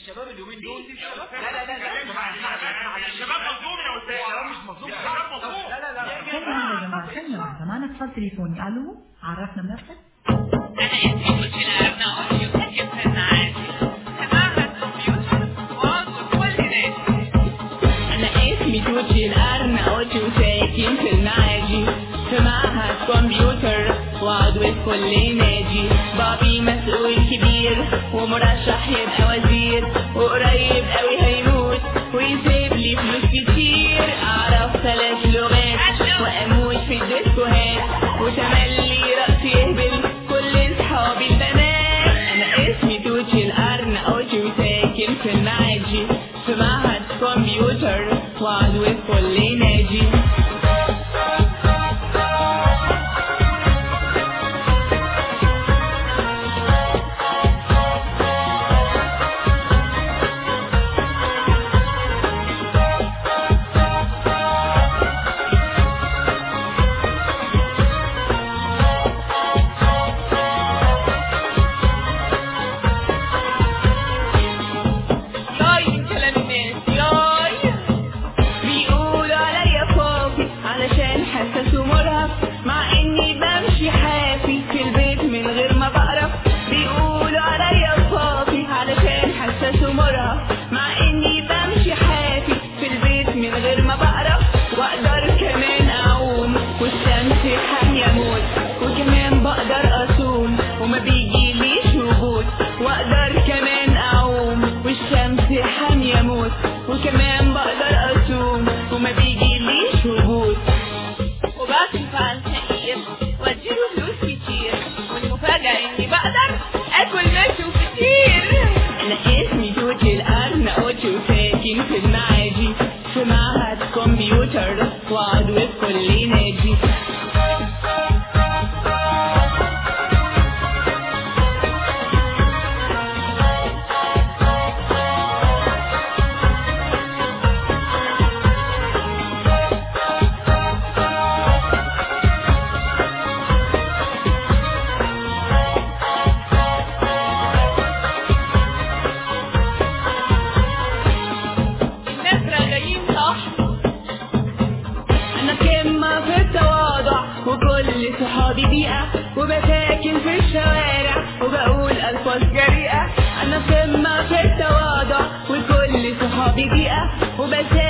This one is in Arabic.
الشباب اليومين دول لا الشباب مظلوم يا استاذ. مش مظلوم، الشباب مظلوم. لا ثانية يا جماعة، ثانية واحدة، معنا اتصال تليفوني. الو، عرفنا بنفسك. انا اسمي توتشي الارناؤوطي وساكن في المعادي في معهد كمبيوتر وعضو كل نادي. انا اسمي توتشي الارناؤوطي وساكن في المعادي في معهد كمبيوتر وعضو في كل نادي. بابي مسؤول كبير ومرشح يبقى وزير، وقريب قوي هيموت ويسيب لي فلوس كتير. اعرف 3 لغات واموت في الديسكوهات، وتملي رأسي يهبل كل اصحابي البنات. انا اسمي توتشي الارناؤوطي وساكن في المعادي في معهد كمبيوتر وعضو في كل نادي. وكمان بقدر أصوم وما بيجيليش هبوط، وبصرف على الفقير واديله فلوس كتير، والمفاجأة إني بقدر آكل مشوي كتير. أنا اسمي توتشي الارناؤوطي وساكن في المعادي في معهد كمبيوتر وعضو في كل نادي. صحابي بيئة وبساكن في الشوارع وبقول ألفاظ جريئة. أنا قمة في التواضع وكل صحابي بيئة وبساكن